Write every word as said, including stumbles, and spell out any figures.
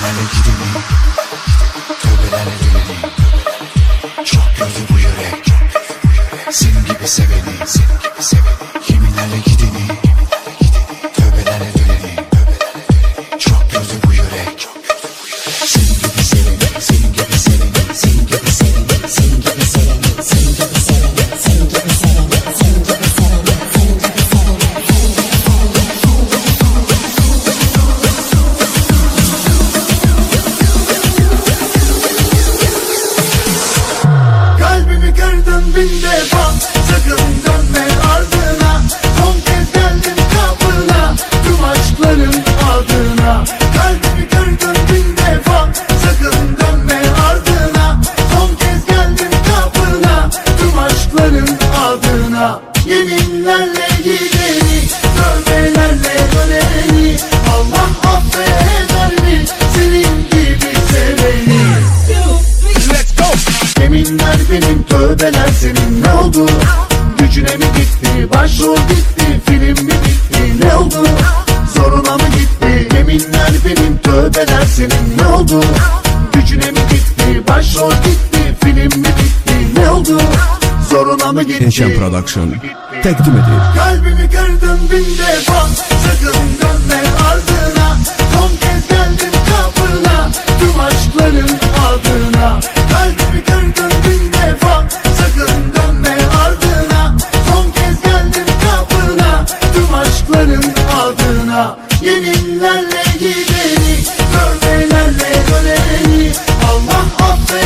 Yeminlerle gideni, tövbelerle döneni. Çok gördü bu yürek, senin gibi seveni, senin gibi seveni. Yeminlerle gideni, tövbelerle döneni. Çok gördü bu yürek, senin gibi seveni, senin gibi seveni, senin gibi seveni, senin gibi seveni, senin gibi seveni, senin gibi seveni, senin gibi Kalbimi kırdın bin defa, sakın dönme ardına. Son kez geldim kapına, tüm aşkların adına. Kalbimi kırdın bin defa, sakın dönme ardına. Son kez geldim kapına, tüm aşkların adına. Yeminlerle gideni, tövbelerle döneni. Allah affeder mi senin gibi seveni? Yeminler benim, tövbeler senin. Ne oldu? Gücüne mi gitti? Başrol gitti, film mi bitti? Ne oldu? Zoruna mı gitti? Yeminler benim, tövbeler senin. Ne oldu? Gücüne mi gitti? Başrol gitti, film mi bitti? Ne oldu? Zoruna mı gitti? Neşen Production təqdim edir. Kalbimi kırdın bin defa, sakın dönme ardına. Son kez geldim kapına, tüm aşkların adına. Kalbimi kırdın bin defa, sakın dönme ardına. Son kez geldim kapına, tüm aşkların adına. Yeminlerle gideni, tövbelerle döneni. Allah affeder